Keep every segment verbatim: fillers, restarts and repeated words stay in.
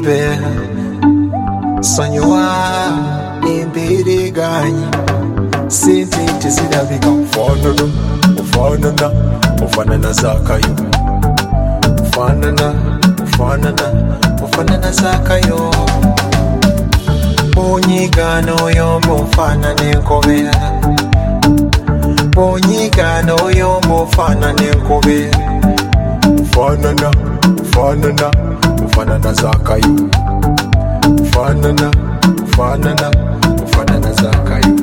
baby sonyiwa imbiriganyi sente tezirabika ufanana ufanana ufanana zakayo ufanana ufanana ufanana zakayo Bonyigano yombo fana nenkobe Bonyigano yombo fana nenkobe Ufanana, ufanana, ufanana zakayo Ufanana, ufanana, ufanana zakayo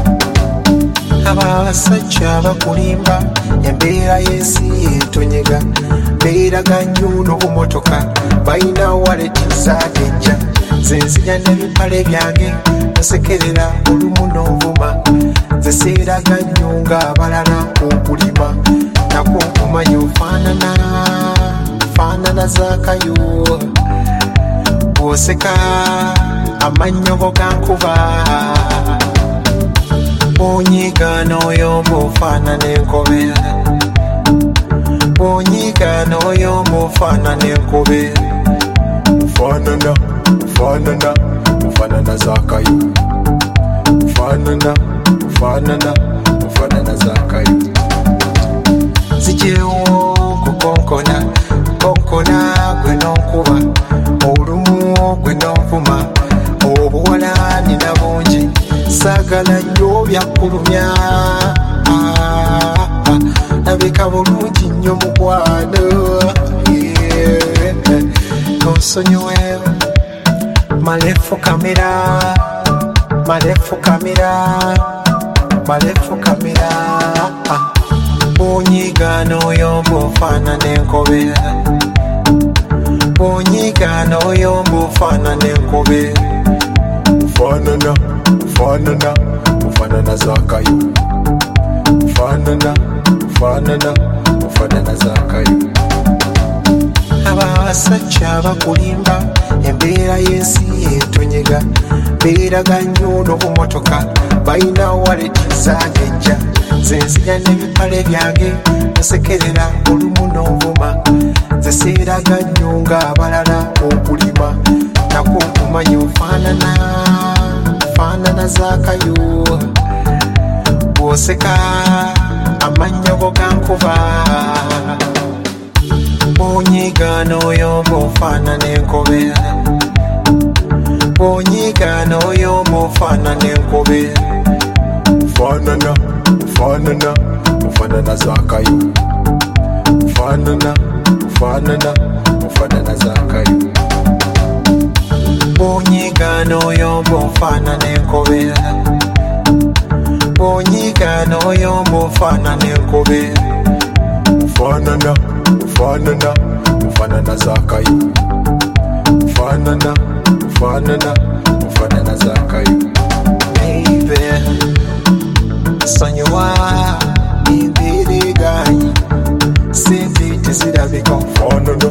Abasajja bakulimba embeera y'ensi etonyega beeraga nnyo n'obumotoka balina waleti zaagenja zenzija n'ebipale byange nsekerera olumu n'ovuma zeseeraga nnyo ng'abalala okulima nakwo nkumanyi ofaanana faanana zakayo bw'oseka amannyo go gankuba Bonyigano yombo fana nenkobe Bonyigano yombo fana nenkobe Ufanana, ufanana, ufanana zakayo Ufanana, ufanana, ufanana zakayo Zijewo kukonkona, konkona gwe nonkuba Olumu gwe nonvuma Obuwala nina bungi Sagala nnyo byakulumya Nabika bulungi nnyo mukwano Onsonyiwe Malefu kamera Malefu kamera Malefu kamera Bonyigano yombo fana nenkobe Bonyigano yombo fana nenkobe Ufanana Ufanana, ufanana zakayo Ufanana, ufanana, ufanana zakayo Abasajja bakulimba embeera y'ensi etonyega beeraga nnyo n'obumotoka balina waleti zaagenja zenzija n'ebipale byange nsekerera olumu n'ovuma zeseeraga nnyo ng'abalala okulima nakwo nkumanyi ofaanana Faanana zakayo bw'oseka amannyo go gankuba Bonyigano yombo fana nenkobe Bonyigano yombo fana nenkobe Ufanana, ufanana, ufanana zakayo Ufanana, ufanana, ufanana zakayo Bonyigano yombo fana nenkobe Bonyigano yombo fana nenkobe Ufanana, ufanana, ufanana zakayo Ufanana, ufanana, ufanana zakayo Baby sonyiwa imbiriganyi sente tezirabika ufanana